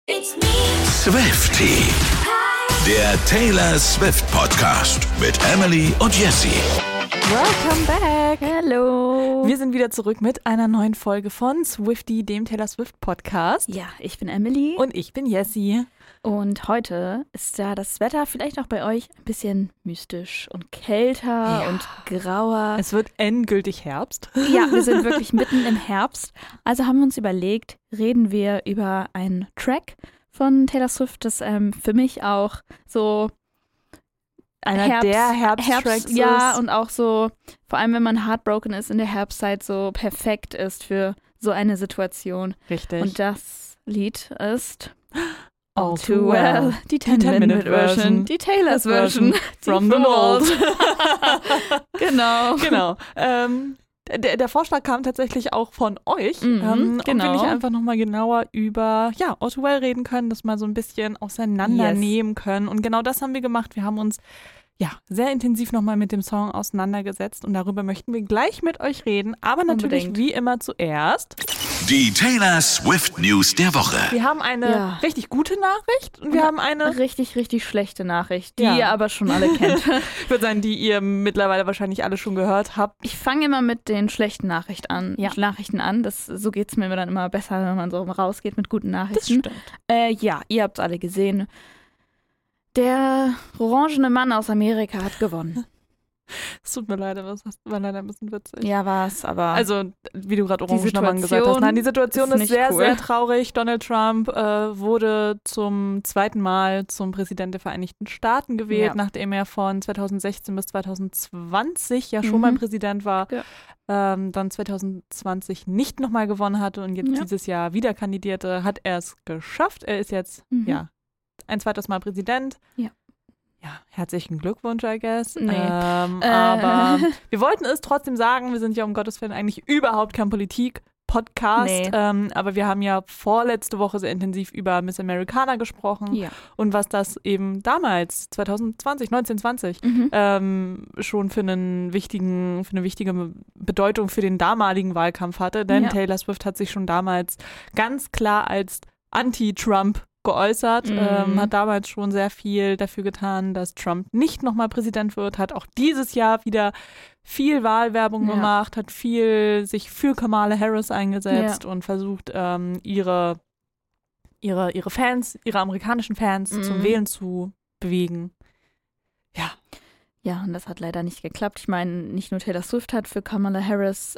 Swiftie, der Taylor Swift Podcast mit Emily und Jessie. Welcome back. Hallo. Wir sind wieder zurück mit einer neuen Folge von Swiftie, dem Taylor Swift Podcast. Ja, ich bin Emily. Und ich bin Jessie. Und heute ist ja das Wetter vielleicht auch bei euch ein bisschen mystisch und kälter und grauer. Es wird endgültig Herbst. Ja, wir sind wirklich mitten im Herbst. Also haben wir uns überlegt, reden wir über einen Track von Taylor Swift, das für mich auch so einer der Herbsttracks ist. Ja, und auch so, vor allem wenn man heartbroken ist in der Herbstzeit, so perfekt ist für so eine Situation. Richtig. Und das Lied ist All Too Well. Die 10-Minute-Version. Die Taylor's Version. From the Vault. Genau. Genau. Der Vorschlag kam tatsächlich auch von euch. Genau. Und wir nicht einfach nochmal genauer über All Too Well reden können, das mal so ein bisschen auseinandernehmen können. Und genau das haben wir gemacht. Wir haben uns sehr intensiv nochmal mit dem Song auseinandergesetzt und darüber möchten wir gleich mit euch reden. Aber natürlich wie immer zuerst Die Taylor Swift News der Woche. Wir haben eine richtig gute Nachricht und wir haben eine richtig, richtig schlechte Nachricht, die ihr aber schon alle kennt. Ich würde sagen, die ihr mittlerweile wahrscheinlich alle schon gehört habt. Ich fange immer mit den schlechten Nachrichten an. So geht es mir dann immer besser, wenn man so rausgeht mit guten Nachrichten. Das stimmt. Ihr habt es alle gesehen. Der orangene Mann aus Amerika hat gewonnen. Es tut mir leid, aber es war leider ein bisschen witzig. Ja, war es, aber... Also, wie du gerade orangener Mann gesagt hast. Nein, die Situation ist sehr, sehr traurig. Donald Trump wurde zum zweiten Mal zum Präsident der Vereinigten Staaten gewählt, nachdem er von 2016 bis 2020 schon mal Präsident war. Ja. Dann 2020 nicht nochmal gewonnen hatte und jetzt dieses Jahr wieder kandidierte, hat er es geschafft. Er ist jetzt, ein zweites Mal Präsident. Ja. Ja, herzlichen Glückwunsch, I guess. Nee. Aber wir wollten es trotzdem sagen, wir sind ja um Gottes Willen eigentlich überhaupt kein Politik-Podcast. Nee. Aber wir haben ja vorletzte Woche sehr intensiv über Miss Americana gesprochen und was das eben damals, 1920, schon für eine wichtige Bedeutung für den damaligen Wahlkampf hatte. Denn Taylor Swift hat sich schon damals ganz klar als Anti-Trump geäußert, hat damals schon sehr viel dafür getan, dass Trump nicht nochmal Präsident wird, hat auch dieses Jahr wieder viel Wahlwerbung gemacht, hat viel sich für Kamala Harris eingesetzt und versucht, ihre Fans, ihre amerikanischen Fans zum Wählen zu bewegen. Ja. Ja, und das hat leider nicht geklappt. Ich meine, nicht nur Taylor Swift hat für Kamala Harris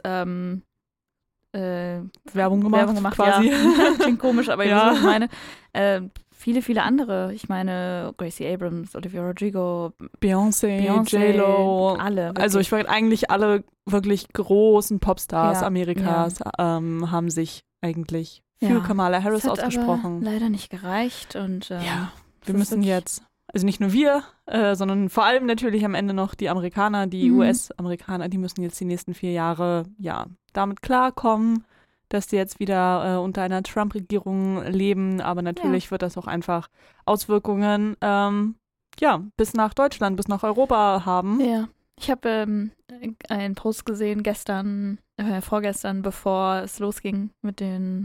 Werbung gemacht quasi. Ja. Klingt komisch, aber ihr wisst, was ich meine. Viele andere. Ich meine, Gracie Abrams, Olivia Rodrigo, Beyoncé, J.Lo. Alle. Wirklich. Also ich würde eigentlich alle wirklich großen Popstars Amerikas haben sich eigentlich für Kamala Harris ausgesprochen. Aber leider nicht gereicht. Und wir müssen jetzt, also nicht nur wir, sondern vor allem natürlich am Ende noch die Amerikaner, die US-Amerikaner, die müssen jetzt die nächsten 4 Jahre damit klarkommen, dass die jetzt wieder unter einer Trump-Regierung leben. Aber natürlich wird das auch einfach Auswirkungen bis nach Deutschland, bis nach Europa haben. Ja, ich habe einen Post gesehen vorgestern, bevor es losging mit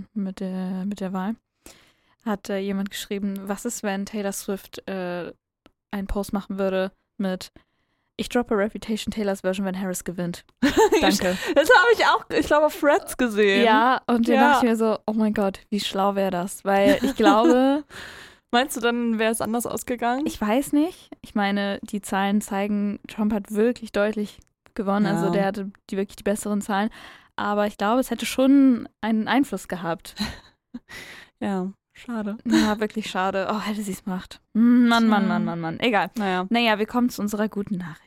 der Wahl. Hat jemand geschrieben, was ist, wenn Taylor Swift einen Post machen würde mit "Ich droppe Reputation, Taylor's Version, wenn Harris gewinnt." Danke. Das habe ich auch, ich glaube, auf Threads gesehen. Ja, und dann dachte ich mir so, oh mein Gott, wie schlau wäre das? Weil ich glaube... Meinst du, dann wäre es anders ausgegangen? Ich weiß nicht. Ich meine, die Zahlen zeigen, Trump hat wirklich deutlich gewonnen. Ja. Also der hatte wirklich die besseren Zahlen. Aber ich glaube, es hätte schon einen Einfluss gehabt. Ja. Schade. Ja, wirklich schade. Oh, hätte sie es gemacht. Mann. Egal. Naja, wir kommen zu unserer guten Nachricht.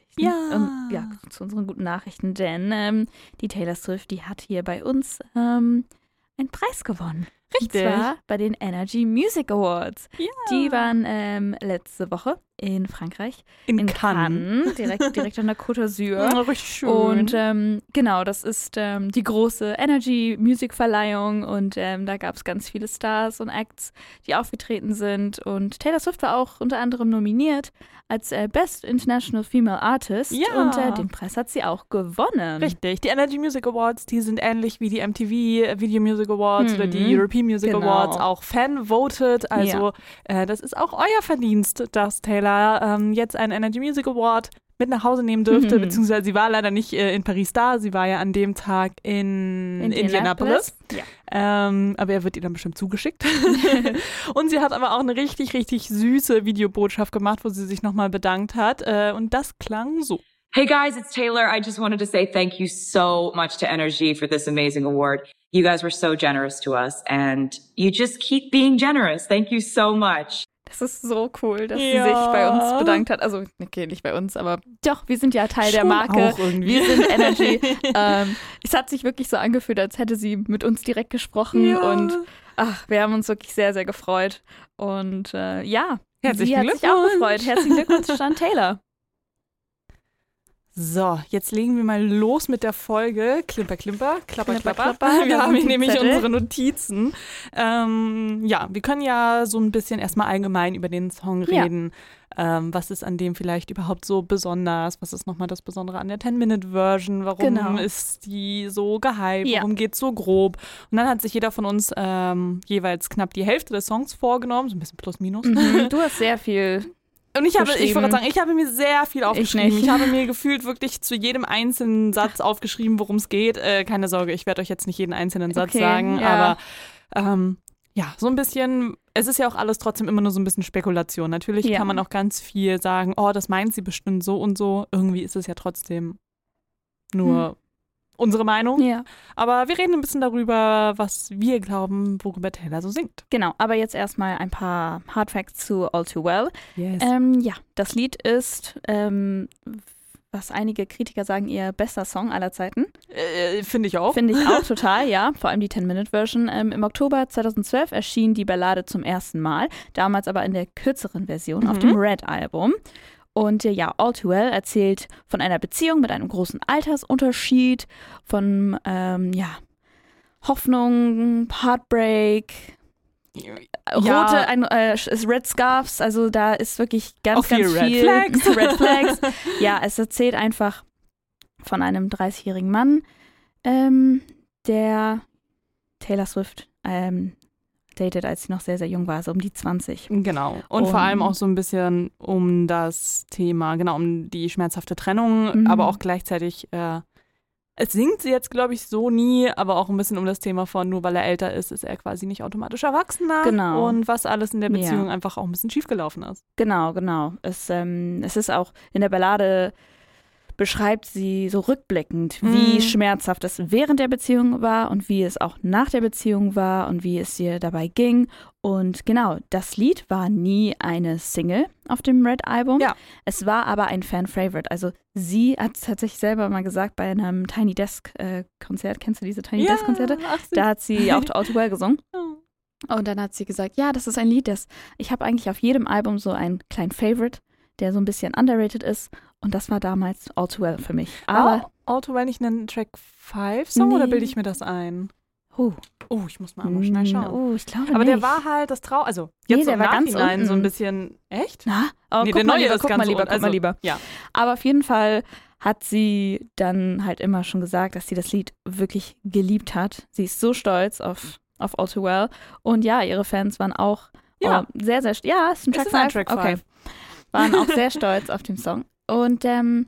Zu unseren guten Nachrichten, denn die Taylor Swift, die hat hier bei uns einen Preis gewonnen. Richtig. Und zwar bei den Energy Music Awards. Ja. Die waren letzte Woche in Frankreich. In Cannes. Direkt an der Côte d'Azur. Ja, richtig schön. Und genau, das ist die große Energy Music Verleihung und da gab es ganz viele Stars und Acts, die aufgetreten sind. Und Taylor Swift war auch unter anderem nominiert als Best International Female Artist. Ja. Und den Preis hat sie auch gewonnen. Richtig. Die Energy Music Awards, die sind ähnlich wie die MTV Video Music Awards oder die European MTV Music Awards auch fan-voted. Also das ist auch euer Verdienst, dass Taylor jetzt einen Energy Music Award mit nach Hause nehmen dürfte, beziehungsweise sie war leider nicht in Paris da, sie war ja an dem Tag in Indianapolis. Ja. Aber er wird ihr dann bestimmt zugeschickt. Und sie hat aber auch eine richtig, richtig süße Videobotschaft gemacht, wo sie sich nochmal bedankt hat. Und das klang so. Hey guys, it's Taylor. I just wanted to say thank you so much to NRG for this amazing award. You guys were so generous to us and you just keep being generous. Thank you so much. Das ist so cool, dass sie sich bei uns bedankt hat. Also, okay, nicht bei uns, aber doch, wir sind ja Teil der Marke. Wir sind Energy. Es hat sich wirklich so angefühlt, als hätte sie mit uns direkt gesprochen. Und wir haben uns wirklich sehr, sehr gefreut. Und sie hat sich auch gefreut. Herzlichen Glückwunsch an Taylor. So, jetzt legen wir mal los mit der Folge. Klimper, klimper, klapper, klapper. Wir haben hier nämlich unsere Notizen. Wir können ja so ein bisschen erstmal allgemein über den Song reden. Was ist an dem vielleicht überhaupt so besonders? Was ist nochmal das Besondere an der 10-Minute-Version? Warum ist die so gehypt? Warum geht's so grob? Und dann hat sich jeder von uns jeweils knapp die Hälfte des Songs vorgenommen. So ein bisschen plus minus. Du hast sehr viel... Und ich habe mir sehr viel aufgeschrieben. Ich habe mir gefühlt wirklich zu jedem einzelnen Satz aufgeschrieben, worum es geht. Keine Sorge, ich werde euch jetzt nicht jeden einzelnen Satz sagen, aber so ein bisschen, es ist ja auch alles trotzdem immer nur so ein bisschen Spekulation. Natürlich kann man auch ganz viel sagen, oh, das meint sie bestimmt so und so. Irgendwie ist es ja trotzdem nur unsere Meinung. Ja. Aber wir reden ein bisschen darüber, was wir glauben, worüber Taylor so singt. Genau, aber jetzt erstmal ein paar Hard Facts zu All Too Well. Yes. Das Lied ist, was einige Kritiker sagen, ihr bester Song aller Zeiten. Finde ich auch. Finde ich auch total, ja. Vor allem die 10-Minute-Version. Im Oktober 2012 erschien die Ballade zum ersten Mal, damals aber in der kürzeren Version auf dem Red-Album. Und All Too Well erzählt von einer Beziehung mit einem großen Altersunterschied, von Hoffnung, Heartbreak, Red Scarves, also da ist wirklich ganz viel Red Flags. Ja, es erzählt einfach von einem 30-jährigen Mann, der Taylor Swift datet, als sie noch sehr, sehr jung war, also um die 20. Genau. Und vor allem auch so ein bisschen um das Thema, um die schmerzhafte Trennung, aber auch gleichzeitig, es singt sie jetzt, glaube ich, so nie, aber auch ein bisschen um das Thema von, nur weil er älter ist, ist er quasi nicht automatisch erwachsener. Genau. Und was alles in der Beziehung einfach auch ein bisschen schiefgelaufen ist. Genau. Es ist auch in der Ballade, beschreibt sie so rückblickend, wie schmerzhaft es während der Beziehung war und wie es auch nach der Beziehung war und wie es ihr dabei ging. Und genau, das Lied war nie eine Single auf dem Red-Album. Ja. Es war aber ein Fan-Favorite. Also sie hat es tatsächlich selber mal gesagt bei einem Tiny Desk-Konzert. Kennst du diese Tiny Desk-Konzerte? Da hat sie auch All Too Well gesungen. Und dann hat sie gesagt, ja, das ist ein Lied, ich habe eigentlich auf jedem Album so einen kleinen Favorite, der so ein bisschen underrated ist. Und das war damals All Too Well für mich. Aber All Too Well nicht ein Track 5-Song oder bilde ich mir das ein? Ich muss mal einmal schnell schauen. Ich glaube aber nicht. Der war halt das also jetzt der im war Nachhinein so ein bisschen, echt? Guck mal lieber. Ja. Aber auf jeden Fall hat sie dann halt immer schon gesagt, dass sie das Lied wirklich geliebt hat. Sie ist so stolz auf All Too Well. Und ja, ihre Fans waren auch sehr, sehr, ist ein Track 5. Okay. Waren auch sehr stolz auf den Song. Und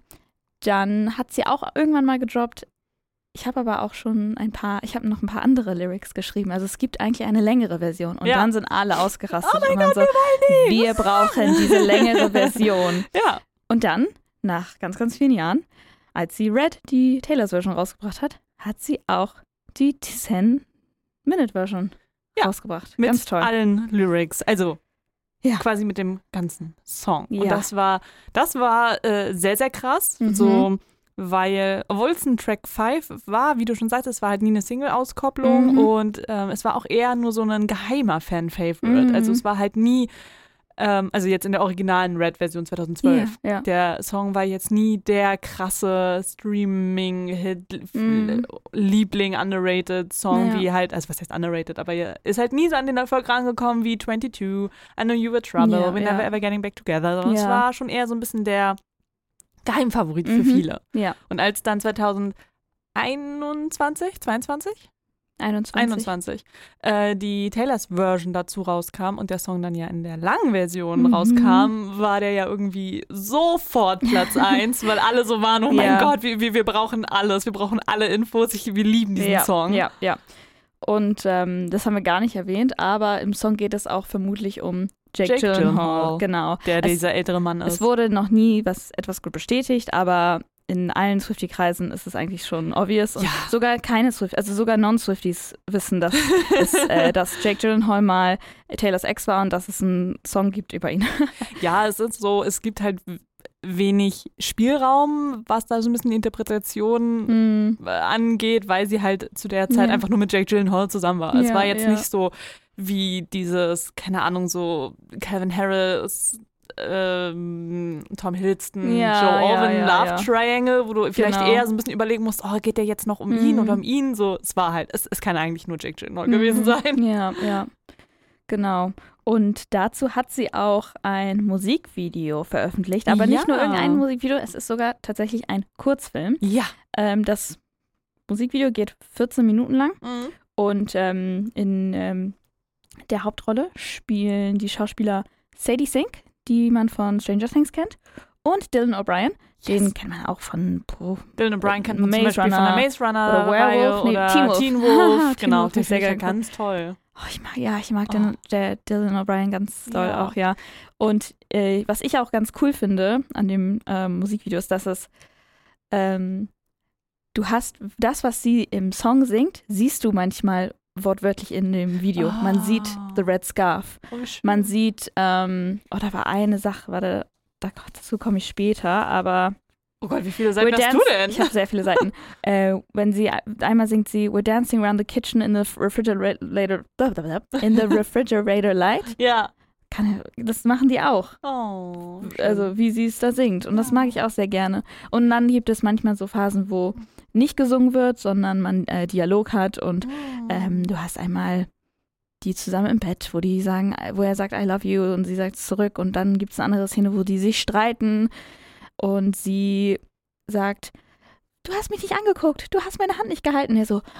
dann hat sie auch irgendwann mal gedroppt. Ich habe aber auch schon ich habe noch ein paar andere Lyrics geschrieben. Also es gibt eigentlich eine längere Version. Und dann sind alle ausgerastet. Oh mein Gott, wir brauchen diese längere Version. Ja. Und dann, nach ganz, ganz vielen Jahren, als sie Red, die Taylors Version rausgebracht hat, hat sie auch die 10-Minute-Version rausgebracht. Mit ganz toll. Allen Lyrics. Also quasi mit dem ganzen Song. Und das war sehr, sehr krass. So, weil, obwohl es ein Track 5 war, wie du schon sagst, es war halt nie eine Single-Auskopplung und es war auch eher nur so ein geheimer Fan-Favorite. Also es war halt nie, also jetzt in der originalen Red-Version 2012. Der Song war jetzt nie der krasse Streaming-Hit, Liebling, underrated Song, wie halt, also was heißt underrated, aber ist halt nie so an den Erfolg rangekommen wie 22, I Know You Were Trouble, We're Never Ever Getting Back Together, sondern es war schon eher so ein bisschen der Geheimfavorit für viele. Ja. Und als dann 2021, 22? 21. Die Taylors Version dazu rauskam und der Song dann ja in der langen Version rauskam, war der ja irgendwie sofort Platz 1, weil alle so waren, oh mein Gott, wir brauchen alles, wir brauchen alle Infos, wir lieben diesen Song. Ja. Und das haben wir gar nicht erwähnt, aber im Song geht es auch vermutlich um Jake Gyllenhaal. Genau. Der dieser ältere Mann ist. Es wurde noch nie etwas gut bestätigt, aber in allen Swiftie-Kreisen ist es eigentlich schon obvious. Und sogar sogar Non-Swifties wissen, dass Jake Gyllenhaal mal Taylors Ex war und dass es einen Song gibt über ihn. Ja, es ist so, es gibt halt wenig Spielraum, was da so ein bisschen die Interpretation angeht, weil sie halt zu der Zeit einfach nur mit Jake Gyllenhaal zusammen war. Es war jetzt nicht so wie dieses, keine Ahnung, so Calvin Harris, Tom Hiddleston, Joe Alwyn Love Triangle, wo du vielleicht eher so ein bisschen überlegen musst, geht der jetzt noch um ihn oder um ihn? So, es war halt, es kann eigentlich nur Jake Gyllenhaal gewesen sein. Ja, genau. Und dazu hat sie auch ein Musikvideo veröffentlicht, aber nicht nur irgendein Musikvideo, es ist sogar tatsächlich ein Kurzfilm. Ja. Das Musikvideo geht 14 Minuten lang und in der Hauptrolle spielen die Schauspieler Sadie Sink, die man von Stranger Things kennt, und Dylan O'Brien. Den kennt man auch von Dylan O'Brien kennt man zum Beispiel von der Maze Runner oder Werewolf, oder Teen Wolf. Genau, der ist ja ganz toll. Ich mag der Dylan O'Brien ganz doll auch, ja. Und was ich auch ganz cool finde an dem Musikvideo ist, dass es du hast das, was sie im Song singt, siehst du manchmal wortwörtlich in dem Video. Man sieht The Red Scarf. Man sieht, da war eine Sache, dazu komme ich später, aber oh Gott, wie viele Seiten hast du denn? Ich habe sehr viele Seiten. Einmal singt sie We're dancing around the kitchen in the refrigerator light. Ja. Das machen die auch. Oh. Also wie sie es da singt. Und das mag ich auch sehr gerne. Und dann gibt es manchmal so Phasen, wo nicht gesungen wird, sondern man Dialog hat und du hast einmal die zusammen im Bett, wo er sagt I love you und sie sagt es zurück und dann gibt es eine andere Szene, wo die sich streiten und sie sagt, du hast mich nicht angeguckt, du hast meine Hand nicht gehalten. Er so,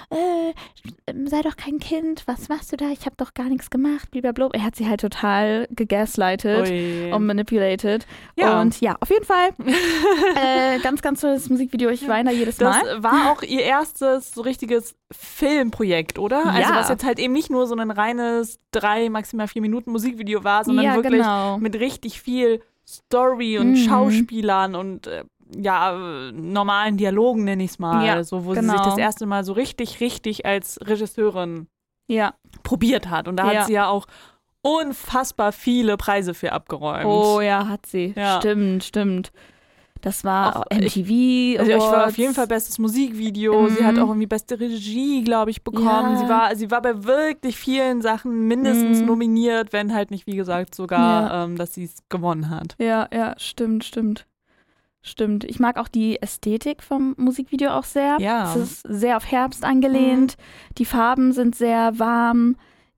sei doch kein Kind, was machst du da? Ich habe doch gar nichts gemacht, blablabla. Er hat sie halt total gegaslightet und manipulated. Ja. Und ja, auf jeden Fall ganz, ganz tolles Musikvideo. Ich weine da jedes Mal. Das war auch ihr erstes so richtiges Filmprojekt, oder? Also was jetzt halt eben nicht nur so ein reines 3, maximal 4 Minuten Musikvideo war, sondern wirklich mit richtig viel Story und Schauspielern und normalen Dialogen, nenne ich es mal, so, wo sie sich das erste Mal so richtig als Regisseurin probiert hat. Und da hat sie ja auch unfassbar viele Preise für abgeräumt. Oh ja, hat sie. Ja. Stimmt. Das war auch MTV. Ich war auf jeden Fall bestes Musikvideo. Sie hat auch irgendwie beste Regie, glaube ich, bekommen. Ja. Sie war bei wirklich vielen Sachen mindestens nominiert, wenn halt nicht, wie gesagt, sogar, dass sie es gewonnen hat. Ja, stimmt. Ich mag auch die Ästhetik vom Musikvideo auch sehr. Ja. Es ist sehr auf Herbst angelehnt. Die Farben sind sehr warm.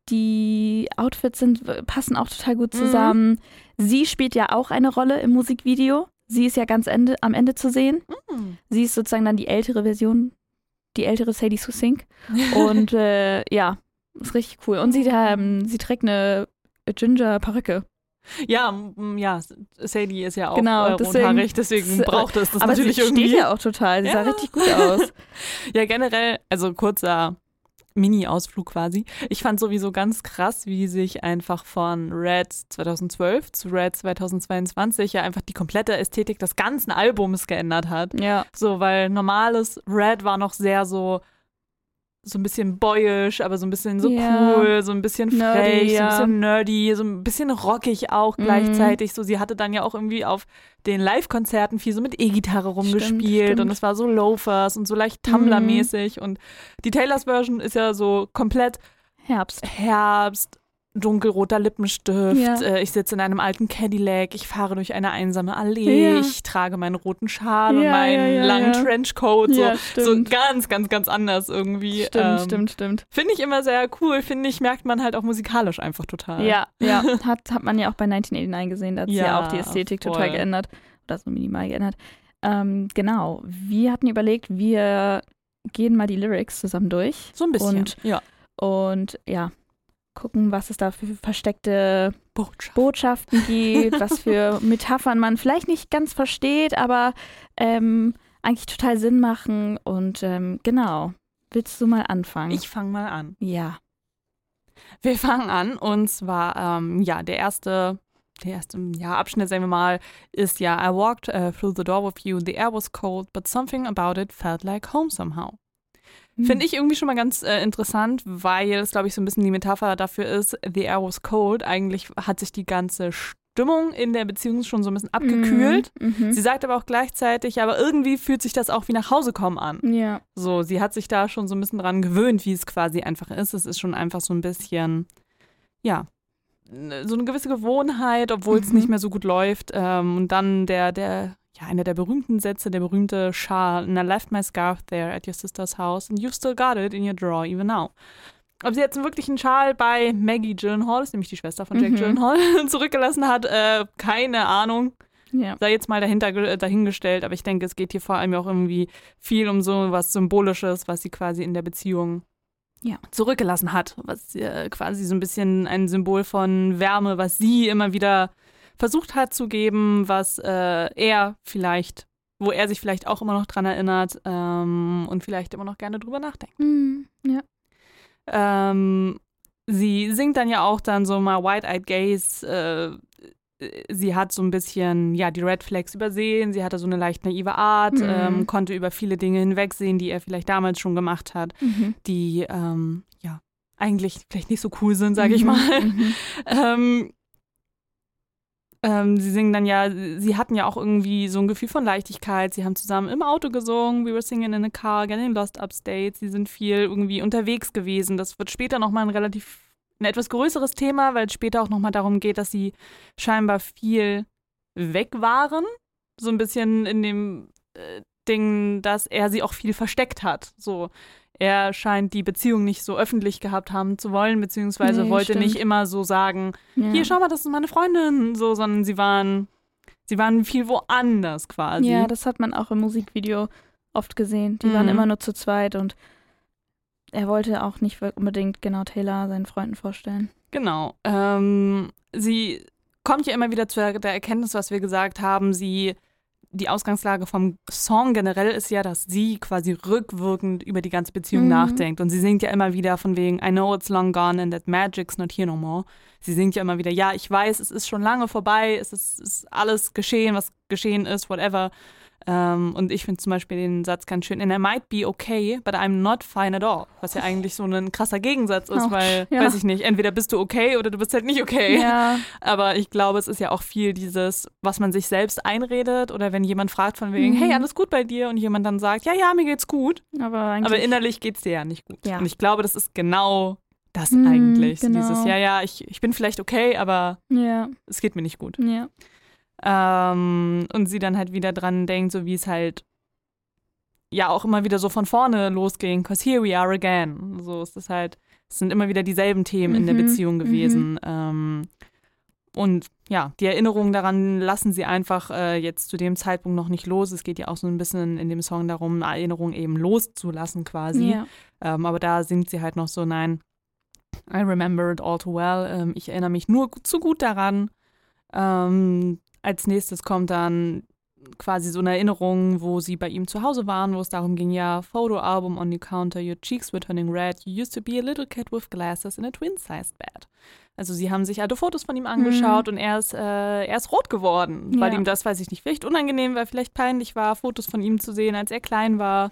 Die Outfits passen auch total gut zusammen. Sie spielt ja auch eine Rolle im Musikvideo. Sie ist ja ganz am Ende zu sehen. Sie ist sozusagen dann die ältere Version, die ältere Sadie Sink. Und ist richtig cool. Und sie trägt eine Ginger-Perücke. Ja, Sadie ist ja auch rothaarig, deswegen braucht es das aber natürlich irgendwie. Aber sie steht ja auch total, sie sah richtig gut aus. Ja, generell, also kurzer Mini-Ausflug quasi. Ich fand sowieso ganz krass, wie sich einfach von Red 2012 zu Red 2022 ja einfach die komplette Ästhetik des ganzen Albums geändert hat. Ja. So, weil normales Red war noch sehr so ein bisschen boyish, aber so ein bisschen so cool, so ein bisschen frech, so ein bisschen nerdy, so ein bisschen rockig auch gleichzeitig. So, sie hatte dann ja auch irgendwie auf den Live-Konzerten viel so mit E-Gitarre rumgespielt und es war so Loafers und so leicht Tumblr-mäßig und die Taylors Version ist ja so komplett Herbst, dunkelroter Lippenstift, ich sitze in einem alten Cadillac, ich fahre durch eine einsame Allee, ich trage meinen roten Schal und meinen langen Trenchcoat, so ganz, ganz, ganz anders irgendwie. Stimmt. Finde ich immer sehr cool, merkt man halt auch musikalisch einfach total. Ja, hat man ja auch bei 1989 gesehen, da hat sie ja auch die Ästhetik total geändert, oder so minimal geändert. Genau, wir hatten überlegt, wir gehen mal die Lyrics zusammen durch. So ein bisschen, Und gucken, was es da für versteckte Botschaften gibt, was für Metaphern man vielleicht nicht ganz versteht, aber eigentlich total Sinn machen. Und genau, willst du mal anfangen? Ich fange mal an. Ja. Wir fangen an und zwar, der erste Abschnitt, sagen wir mal, ist I walked through the door with you, the air was cold, but something about it felt like home somehow. Finde ich irgendwie schon mal ganz interessant, weil es, glaube ich, so ein bisschen die Metapher dafür ist, the air was cold. Eigentlich hat sich die ganze Stimmung in der Beziehung schon so ein bisschen abgekühlt. Sie sagt aber auch gleichzeitig, aber irgendwie fühlt sich das auch wie nach Hause kommen an. Ja. So, sie hat sich da schon so ein bisschen dran gewöhnt, wie es quasi einfach ist. Es ist schon einfach so ein bisschen, so eine gewisse Gewohnheit, obwohl es nicht mehr so gut läuft. Und dann einer der berühmten Sätze, der berühmte Schal, and I left my scarf there at your sister's house and you've still got it in your drawer even now. Ob sie jetzt wirklich einen Schal bei Maggie Gyllenhaal, ist nämlich die Schwester von Jake Gyllenhaal, zurückgelassen hat, keine Ahnung. Ja. Sei jetzt mal dahingestellt, aber ich denke, es geht hier vor allem auch irgendwie viel um so was Symbolisches, was sie quasi in der Beziehung zurückgelassen hat, was quasi so ein bisschen ein Symbol von Wärme, was sie immer wieder versucht hat zu geben, was wo er sich vielleicht auch immer noch dran erinnert und vielleicht immer noch gerne drüber nachdenkt. Ja. Sie singt dann ja auch dann so mal Wide-Eyed Gaze. Sie hat so ein bisschen, die Red Flags übersehen. Sie hatte so eine leicht naive Art, konnte über viele Dinge hinwegsehen, die er vielleicht damals schon gemacht hat, die eigentlich vielleicht nicht so cool sind, sage ich mal. Sie singen dann sie hatten ja auch irgendwie so ein Gefühl von Leichtigkeit. Sie haben zusammen im Auto gesungen. We were singing in a car, getting lost upstate. Sie sind viel irgendwie unterwegs gewesen. Das wird später nochmal ein etwas größeres Thema, weil es später auch nochmal darum geht, dass sie scheinbar viel weg waren. So ein bisschen in dem Ding, dass er sie auch viel versteckt hat. So, er scheint die Beziehung nicht so öffentlich gehabt haben zu wollen, beziehungsweise wollte nicht immer so sagen, hier, schau mal, das ist meine Freundin, so, sondern sie waren viel woanders quasi. Ja, das hat man auch im Musikvideo oft gesehen. Die waren immer nur zu zweit und er wollte auch nicht unbedingt Taylor seinen Freunden vorstellen. Genau. Sie kommt ja immer wieder zu der Erkenntnis, was wir gesagt haben, die Ausgangslage vom Song generell ist ja, dass sie quasi rückwirkend über die ganze Beziehung nachdenkt. Und sie singt ja immer wieder von wegen I know it's long gone and that magic's not here no more. Sie singt ja immer wieder, ja, ich weiß, es ist schon lange vorbei, es ist alles geschehen, was geschehen ist, whatever. Und ich finde zum Beispiel den Satz ganz schön, and I might be okay, but I'm not fine at all. Was ja eigentlich so ein krasser Gegensatz ist, weil, weiß ich nicht, entweder bist du okay oder du bist halt nicht okay. Ja. Aber ich glaube, es ist ja auch viel dieses, was man sich selbst einredet oder wenn jemand fragt von wegen, hey, alles gut bei dir? Und jemand dann sagt, ja, mir geht's gut. Aber innerlich geht's dir ja nicht gut. Ja. Und ich glaube, das ist genau das eigentlich. Genau. So dieses, ich bin vielleicht okay, aber es geht mir nicht gut. Ja. Und sie dann halt wieder dran denkt, so wie es halt auch immer wieder so von vorne losging, 'cause here we are again. So ist es halt, es sind immer wieder dieselben Themen in der Beziehung gewesen. Und die Erinnerungen daran lassen sie einfach jetzt zu dem Zeitpunkt noch nicht los. Es geht ja auch so ein bisschen in dem Song darum, eine Erinnerung eben loszulassen quasi. Ja. Aber da singt sie halt noch so, nein, I remember it all too well. Ich erinnere mich nur zu gut daran. Als nächstes kommt dann quasi so eine Erinnerung, wo sie bei ihm zu Hause waren, wo es darum ging, Photo-Album on the counter, your cheeks were turning red, you used to be a little kid with glasses in a twin-sized bed. Also sie haben sich alte Fotos von ihm angeschaut und er ist rot geworden, weil ihm das, weiß ich nicht, vielleicht unangenehm war, vielleicht peinlich war, Fotos von ihm zu sehen, als er klein war.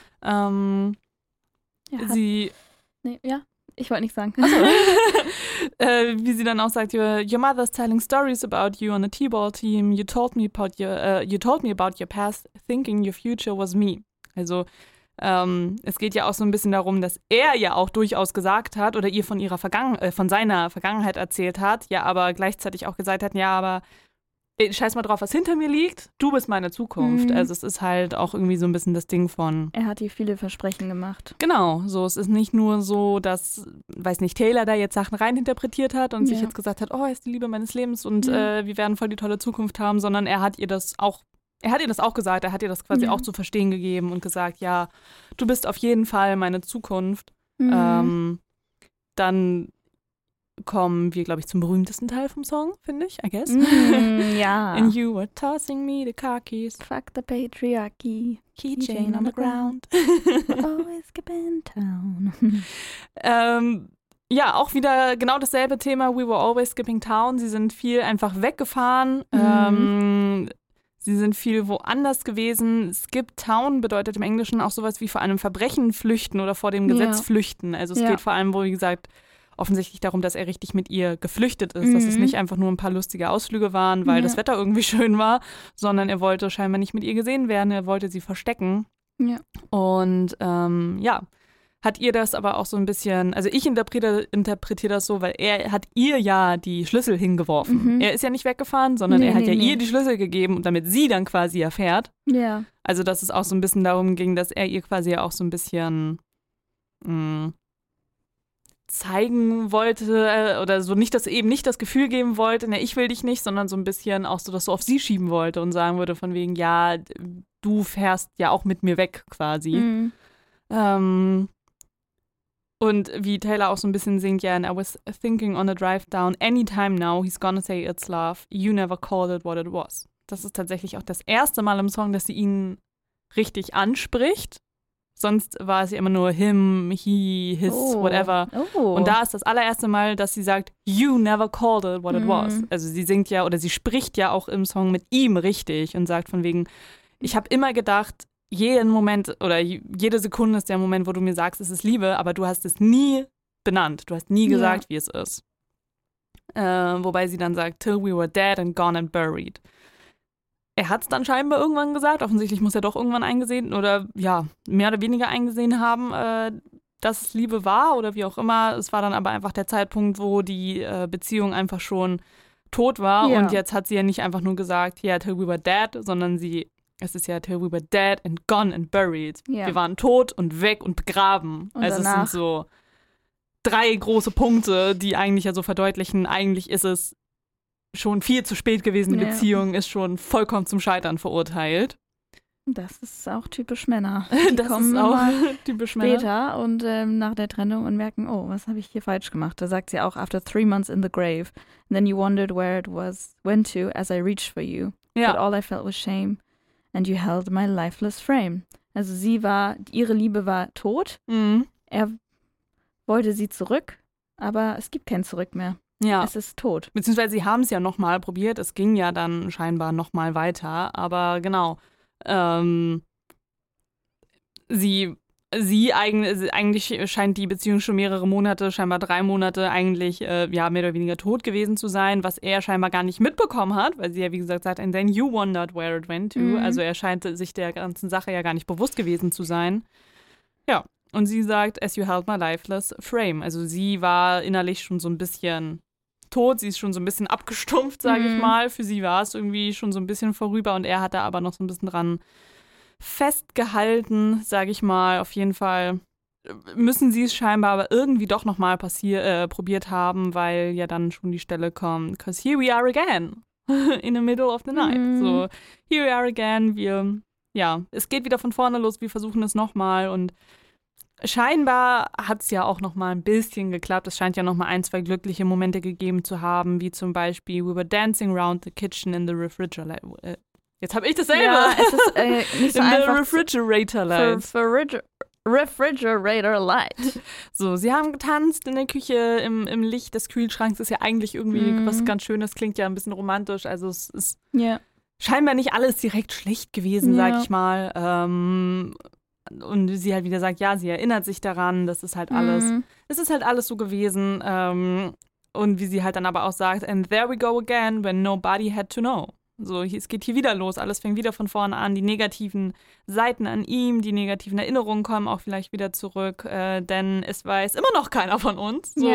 Ich wollte nicht sagen. Wie sie dann auch sagt, your mother's telling stories about you on the T-ball team. You told me about your past, thinking your future was me. Also es geht ja auch so ein bisschen darum, dass er ja auch durchaus gesagt hat oder ihr von seiner Vergangenheit erzählt hat, aber gleichzeitig auch gesagt hat, aber scheiß mal drauf, was hinter mir liegt, du bist meine Zukunft. Also es ist halt auch irgendwie so ein bisschen das Ding von... Er hat ihr viele Versprechen gemacht. Genau, so es ist nicht nur so, dass, weiß nicht, Taylor da jetzt Sachen reininterpretiert hat und sich jetzt gesagt hat, er ist die Liebe meines Lebens und wir werden voll die tolle Zukunft haben, sondern er hat ihr das auch er hat ihr das auch gesagt, er hat ihr das quasi auch zu verstehen gegeben und gesagt, ja, du bist auf jeden Fall meine Zukunft. Dann kommen wir, glaube ich, zum berühmtesten Teil vom Song, finde ich, I guess. Ja. And you were tossing me the car keys. Fuck the patriarchy. Keychain on the ground. Always keep in town. Ja, auch wieder genau dasselbe Thema. We were always skipping town. Sie sind viel einfach weggefahren. Sie sind viel woanders gewesen. Skip town bedeutet im Englischen auch sowas wie vor einem Verbrechen flüchten oder vor dem Gesetz flüchten. Also es geht vor allem, wie gesagt, offensichtlich darum, dass er richtig mit ihr geflüchtet ist. Dass es nicht einfach nur ein paar lustige Ausflüge waren, weil das Wetter irgendwie schön war, sondern er wollte scheinbar nicht mit ihr gesehen werden. Er wollte sie verstecken. Ja. Und hat ihr das aber auch so ein bisschen, also ich interpretiere das so, weil er hat ihr ja die Schlüssel hingeworfen. Er ist ja nicht weggefahren, sondern er hat ihr die Schlüssel gegeben, damit sie dann quasi erfährt. Ja. Also dass es auch so ein bisschen darum ging, dass er ihr quasi auch so ein bisschen zeigen wollte oder so nicht das Gefühl geben wollte, ich will dich nicht, sondern so ein bisschen auch so das so auf sie schieben wollte und sagen würde von wegen, ja, du fährst ja auch mit mir weg quasi. Und wie Taylor auch so ein bisschen singt, ja, and I was thinking on the drive down, anytime now, he's gonna say it's love, you never called it what it was. Das ist tatsächlich auch das erste Mal im Song, dass sie ihn richtig anspricht. Sonst war es ja immer nur him, he, his, whatever. Und da ist das allererste Mal, dass sie sagt, you never called it what it was. Also sie singt ja oder sie spricht ja auch im Song mit ihm richtig und sagt von wegen, ich habe immer gedacht, jeden Moment oder jede Sekunde ist der Moment, wo du mir sagst, es ist Liebe, aber du hast es nie benannt. Du hast nie gesagt, wie es ist. Wobei sie dann sagt, till we were dead and gone and buried. Er hat es dann scheinbar irgendwann gesagt. Offensichtlich muss er doch irgendwann eingesehen oder ja, mehr oder weniger eingesehen haben, dass es Liebe war oder wie auch immer. Es war dann aber einfach der Zeitpunkt, wo die Beziehung einfach schon tot war. Und jetzt hat sie ja nicht einfach nur gesagt, yeah, till we were dead, sondern es ist ja till we were dead and gone and buried. Ja. Wir waren tot und weg und begraben. Und also danach, es sind so 3 große Punkte, die eigentlich ja so verdeutlichen, eigentlich ist es schon viel zu spät gewesen. Die Beziehung ist schon vollkommen zum Scheitern verurteilt. Das ist auch typisch Männer. Die das kommen ist auch typisch Männer. Später und nach der Trennung und merken, oh, was habe ich hier falsch gemacht? Da sagt sie auch, after 3 months in the grave, and then you wondered where it went to as I reached for you. Ja. But all I felt was shame. And you held my lifeless frame. Also ihre Liebe war tot. Er wollte sie zurück, aber es gibt kein Zurück mehr. Ja. Es ist tot. Beziehungsweise sie haben es ja nochmal probiert. Es ging ja dann scheinbar nochmal weiter. Aber genau. Eigentlich scheint die Beziehung schon mehrere Monate, scheinbar 3 Monate eigentlich mehr oder weniger tot gewesen zu sein, was er scheinbar gar nicht mitbekommen hat, weil sie ja wie gesagt sagt, and then you wondered where it went to. Also er scheint sich der ganzen Sache ja gar nicht bewusst gewesen zu sein. Ja, und sie sagt, as you held my lifeless frame. Also sie war innerlich schon so ein bisschen tot, sie ist schon so ein bisschen abgestumpft, sage ich mal. Für sie war es irgendwie schon so ein bisschen vorüber und er hat da aber noch so ein bisschen dran festgehalten, sage ich mal. Auf jeden Fall müssen sie es scheinbar aber irgendwie doch nochmal probiert haben, weil ja dann schon die Stelle kommt, 'cause here we are again, in the middle of the night. So, here we are again, es geht wieder von vorne los, wir versuchen es nochmal und scheinbar hat es ja auch nochmal ein bisschen geklappt. Es scheint ja nochmal 1, 2 glückliche Momente gegeben zu haben, wie zum Beispiel we were dancing around the kitchen in the refrigerator. Jetzt habe ich dasselbe. Ja, es ist nicht so in einfach. The refrigerator light. Refrigerator light. So, sie haben getanzt in der Küche im Licht des Kühlschranks. Ist ja eigentlich irgendwie was ganz Schönes. Klingt ja ein bisschen romantisch. Also es ist scheinbar nicht alles direkt schlecht gewesen, sag ich mal. Und sie halt wieder sagt, ja, sie erinnert sich daran. Das ist halt alles. Es ist halt alles so gewesen. Und wie sie halt dann aber auch sagt, and there we go again when nobody had to know. So, es geht hier wieder los, alles fängt wieder von vorne an, die negativen Seiten an ihm, die negativen Erinnerungen kommen auch vielleicht wieder zurück, denn es weiß immer noch keiner von uns. So,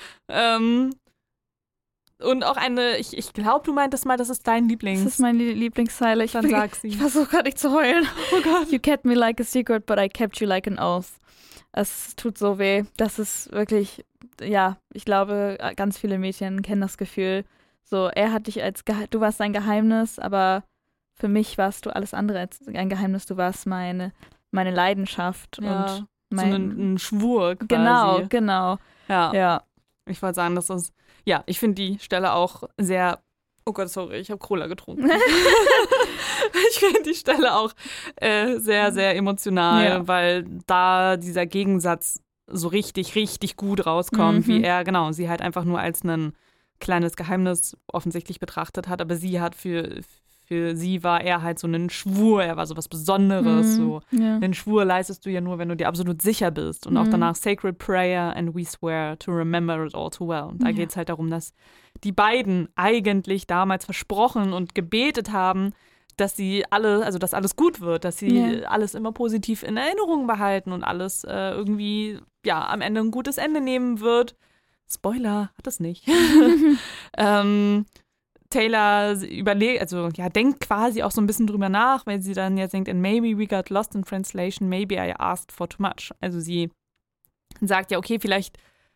und auch ich glaube, du meintest mal, das ist dein Lieblings. Das ist meine Lieblingszeile. Dann sag sie. Ich versuche gerade nicht zu heulen. Oh Gott. You kept me like a secret, but I kept you like an oath. Es tut so weh. Das ist wirklich, ich glaube, ganz viele Mädchen kennen das Gefühl. So, er hat dich du warst sein Geheimnis, aber für mich warst du alles andere als ein Geheimnis, du warst meine Leidenschaft und so ein Schwur quasi. Genau. Ja. Ich wollte sagen, ich finde die Stelle auch sehr, oh Gott, sorry, ich habe Cola getrunken. Ich finde die Stelle auch sehr, sehr emotional, weil da dieser Gegensatz so richtig, richtig gut rauskommt, wie sie halt einfach nur als ein kleines Geheimnis offensichtlich betrachtet hat, aber sie hat für sie war er halt so ein Schwur, er war so was Besonderes. Den Schwur leistest du ja nur, wenn du dir absolut sicher bist. Und auch danach Sacred Prayer and we swear to remember it all too well. Und da geht es halt darum, dass die beiden eigentlich damals versprochen und gebetet haben, dass dass alles gut wird, dass sie alles immer positiv in Erinnerung behalten und alles irgendwie am Ende ein gutes Ende nehmen wird. Spoiler, hat es nicht. Taylor denkt quasi auch so ein bisschen drüber nach, weil sie dann jetzt denkt, and maybe we got lost in translation, maybe I asked for too much. Also sie sagt okay, vielleicht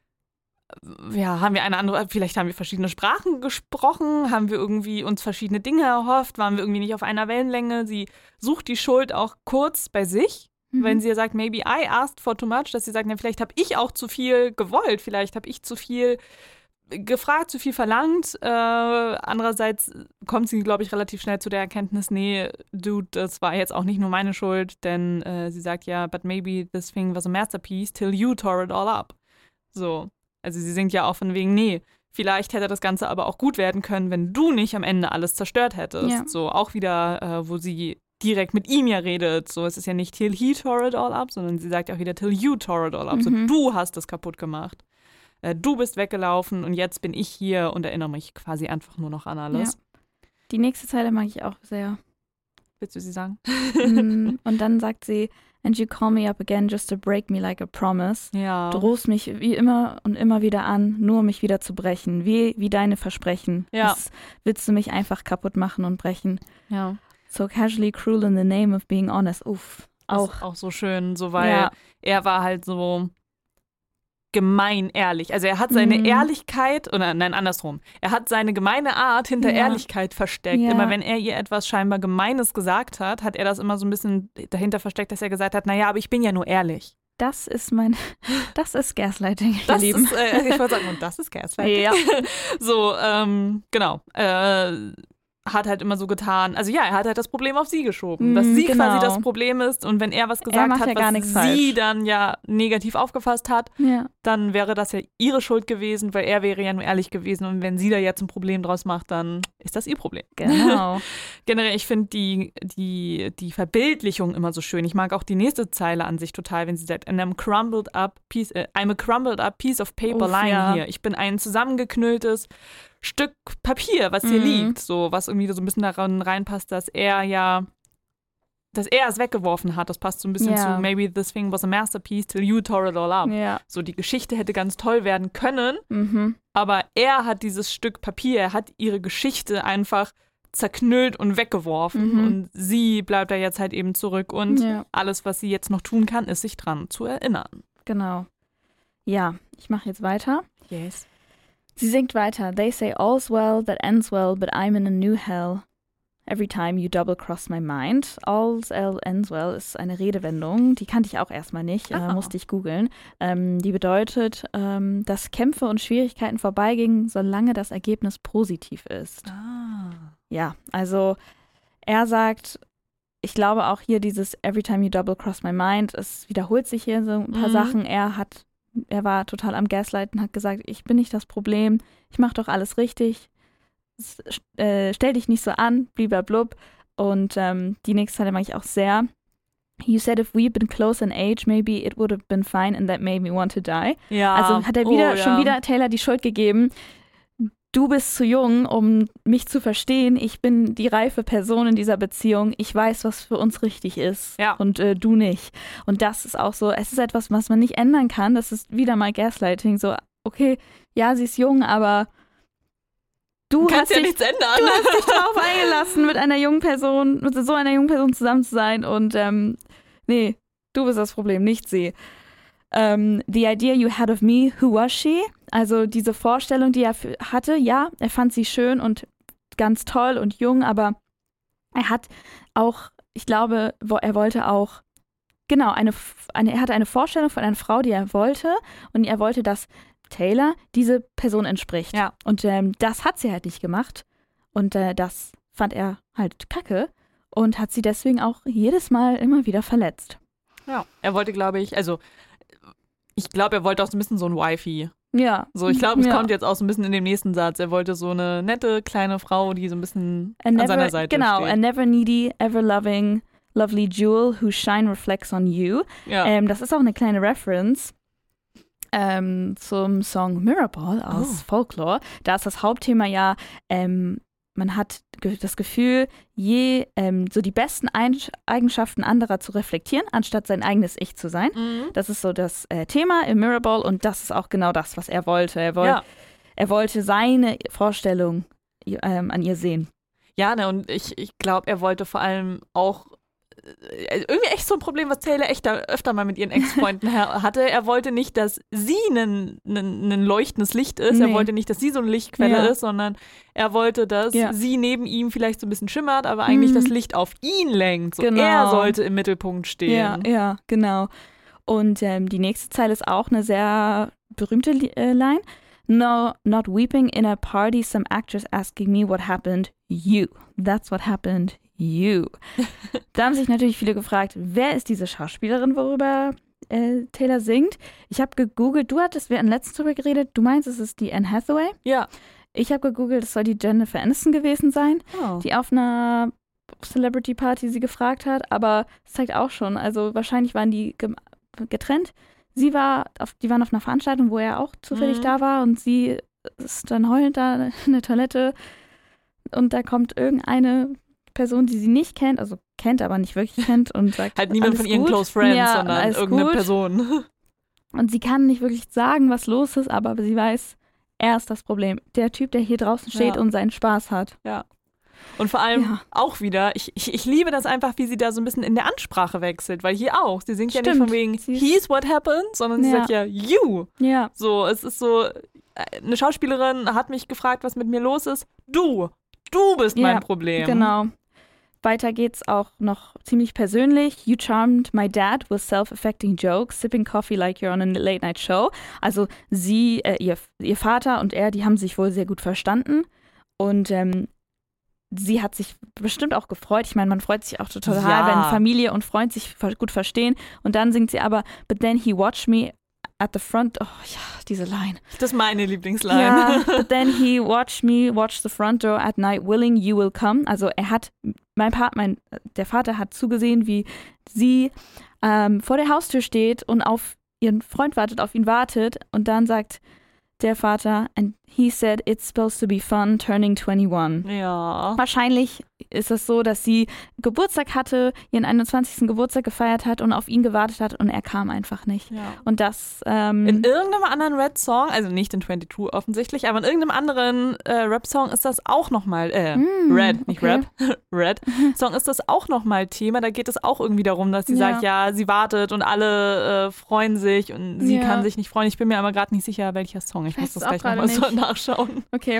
haben wir verschiedene Sprachen gesprochen, haben wir irgendwie uns verschiedene Dinge erhofft, waren wir irgendwie nicht auf einer Wellenlänge. Sie sucht die Schuld auch kurz bei sich, wenn sie sagt, maybe I asked for too much, dass sie sagt, vielleicht habe ich auch zu viel gewollt, vielleicht habe ich zu viel gefragt, zu viel verlangt. Andererseits kommt sie, glaube ich, relativ schnell zu der Erkenntnis, nee, Dude, das war jetzt auch nicht nur meine Schuld, denn sie sagt but maybe this thing was a masterpiece till you tore it all up. So, also sie singt ja auch von wegen, nee, vielleicht hätte das Ganze aber auch gut werden können, wenn du nicht am Ende alles zerstört hättest. Ja. So, auch wieder, wo sie direkt mit ihm ja redet. So, es ist ja nicht till he tore it all up, sondern sie sagt auch wieder till you tore it all up. So, du hast es kaputt gemacht. Du bist weggelaufen und jetzt bin ich hier und erinnere mich quasi einfach nur noch an alles. Ja. Die nächste Zeile mag ich auch sehr. Willst du sie sagen? Und dann sagt sie, and you call me up again just to break me like a promise. Ja. Du rufst mich wie immer und immer wieder an, nur um mich wieder zu brechen. Wie deine Versprechen. Ja. Das willst du mich einfach kaputt machen und brechen. Ja. So casually cruel in the name of being honest. Uff. Auch so schön, so weil er war halt so gemein ehrlich. Also er hat seine Ehrlichkeit, oder nein, andersrum. Er hat seine gemeine Art hinter Ehrlichkeit versteckt. Ja. Immer wenn er ihr etwas scheinbar Gemeines gesagt hat, hat er das immer so ein bisschen dahinter versteckt, dass er gesagt hat, naja, aber ich bin ja nur ehrlich. Das ist Gaslighting, ihr Lieben. Ich wollte sagen, und das ist Gaslighting. Ja. So, genau. Hat halt immer so getan, also er hat halt das Problem auf sie geschoben, dass sie quasi das Problem ist und wenn er was gesagt hat, was sie dann ja negativ aufgefasst hat, dann wäre das ja ihre Schuld gewesen, weil er wäre ja nur ehrlich gewesen und wenn sie da jetzt ein Problem draus macht, dann ist das ihr Problem. Genau. Generell, ich finde die Verbildlichung immer so schön. Ich mag auch die nächste Zeile an sich total, wenn sie sagt, I'm a crumbled up piece of paper lying here. Ich bin ein zusammengeknülltes Stück Papier, was hier liegt, so was irgendwie so ein bisschen daran reinpasst, dass er es weggeworfen hat. Das passt so ein bisschen zu maybe this thing was a masterpiece till you tore it all up. Ja. So die Geschichte hätte ganz toll werden können, aber er hat dieses Stück Papier, er hat ihre Geschichte einfach zerknüllt und weggeworfen und sie bleibt da jetzt halt eben zurück und alles, was sie jetzt noch tun kann, ist sich dran zu erinnern. Genau. Ja, ich mache jetzt weiter. Yes. Sie singt weiter. They say all's well that ends well, but I'm in a new hell. Every time you double cross my mind. All's well ends well ist eine Redewendung, die kannte ich auch erstmal nicht, musste ich googeln. Die bedeutet, dass Kämpfe und Schwierigkeiten vorbeigingen, solange das Ergebnis positiv ist. Ja, also er sagt, ich glaube auch hier dieses Every time you double cross my mind, es wiederholt sich hier so ein paar Sachen. Er war total am Gaslighten, hat gesagt, ich bin nicht das Problem, ich mache doch alles richtig, stell dich nicht so an, blub. Und die nächste Zeile mag ich auch sehr. You said if we'd been close in age, maybe it would have been fine and that made me want to die. Ja. Also hat er schon wieder Taylor die Schuld gegeben. Du bist zu jung, um mich zu verstehen. Ich bin die reife Person in dieser Beziehung. Ich weiß, was für uns richtig ist und du nicht. Und das ist auch so, es ist etwas, was man nicht ändern kann. Das ist wieder mal Gaslighting. So, okay, ja, sie ist jung, aber du hast nichts ändern. Du hast dich darauf eingelassen, mit so einer jungen Person zusammen zu sein. Und nee, du bist das Problem, nicht sie. The idea you had of me, who was she? Also diese Vorstellung, die er hatte, er fand sie schön und ganz toll und jung, aber er hat auch, ich glaube, er wollte auch, genau, er hatte eine Vorstellung von einer Frau, die er wollte. Und er wollte, dass Taylor diese Person entspricht. Ja. Und das hat sie halt nicht gemacht. Und das fand er halt kacke und hat sie deswegen auch jedes Mal immer wieder verletzt. Ja, er wollte, glaube ich, er wollte auch so ein bisschen so ein Wifey. Ja. So, ich glaube, es kommt jetzt auch so ein bisschen in dem nächsten Satz. Er wollte so eine nette, kleine Frau, die so ein bisschen an seiner Seite steht. Genau, a never needy, ever loving, lovely jewel whose shine reflects on you. Ja. Das ist auch eine kleine Reference zum Song Mirrorball aus Folklore. Da ist das Hauptthema ja, man hat das Gefühl, so die besten Eigenschaften anderer zu reflektieren, anstatt sein eigenes Ich zu sein. Mhm. Das ist so das Thema im Mirrorball und das ist auch genau das, was er wollte. Er wollte seine Vorstellung an ihr sehen. Ja, ne, und ich glaube, er wollte vor allem auch irgendwie echt so ein Problem, was Taylor echt öfter mal mit ihren Ex-Freunden hatte. Er wollte nicht, dass sie ein leuchtendes Licht ist. Er wollte nicht, dass sie so eine Lichtquelle ist, sondern er wollte, dass sie neben ihm vielleicht so ein bisschen schimmert, aber eigentlich das Licht auf ihn lenkt. So, genau. Er sollte im Mittelpunkt stehen. Ja, genau. Und die nächste Zeile ist auch eine sehr berühmte Line. No, not weeping in a party, some actress asking me what happened. You. That's what happened. You. Da haben sich natürlich viele gefragt, wer ist diese Schauspielerin, worüber Taylor singt? Ich habe gegoogelt, wir hatten letztens drüber geredet, du meinst, es ist die Anne Hathaway? Ja. Ich habe gegoogelt, es soll die Jennifer Aniston gewesen sein, die auf einer Celebrity Party sie gefragt hat, aber es zeigt auch schon, also wahrscheinlich waren die getrennt. Die waren auf einer Veranstaltung, wo er auch zufällig da war und sie ist dann heulend da in der Toilette und da kommt irgendeine Person, die sie nicht kennt, also kennt, aber nicht wirklich kennt und sagt, halt niemand von ihren gut. Close Friends, ja, sondern irgendeine Person. Und sie kann nicht wirklich sagen, was los ist, aber sie weiß, er ist das Problem. Der Typ, der hier draußen steht und seinen Spaß hat. Ja. Und vor allem auch wieder, ich liebe das einfach, wie sie da so ein bisschen in der Ansprache wechselt, weil hier auch, sie singt ja nicht von wegen he's what happened, sondern sie sagt ja you. Ja. So, es ist so, eine Schauspielerin hat mich gefragt, was mit mir los ist. Du bist mein Problem. Genau. Weiter geht's auch noch ziemlich persönlich. You charmed my dad with self-affecting jokes, sipping coffee like you're on a late-night show. Also sie, ihr Vater und er, die haben sich wohl sehr gut verstanden. Und sie hat sich bestimmt auch gefreut. Ich meine, man freut sich auch total, wenn Familie und Freund sich gut verstehen. Und dann singt sie aber, but then he watched me at the front, diese Line. Das ist meine Lieblingsline. Ja, but then he watched me watch the front door at night, willing you will come. Also der Vater hat zugesehen, wie sie vor der Haustür steht und auf ihren Freund wartet, auf ihn wartet und dann sagt der Vater, and he said it's supposed to be fun turning 21. Ja. Wahrscheinlich ist es so, dass sie Geburtstag hatte, ihren 21. Geburtstag gefeiert hat und auf ihn gewartet hat und er kam einfach nicht. Ja. Und das in irgendeinem anderen Rap-Song, also nicht in 22 offensichtlich, aber in irgendeinem anderen Rap-Song ist das auch nochmal, Red, nicht okay. Rap, Red-Song ist das auch nochmal Thema. Da geht es auch irgendwie darum, dass sie sagt, sie wartet und alle freuen sich und sie kann sich nicht freuen. Ich bin mir aber gerade nicht sicher, welcher Song. Ich muss das gleich nochmal so nachschauen. Okay.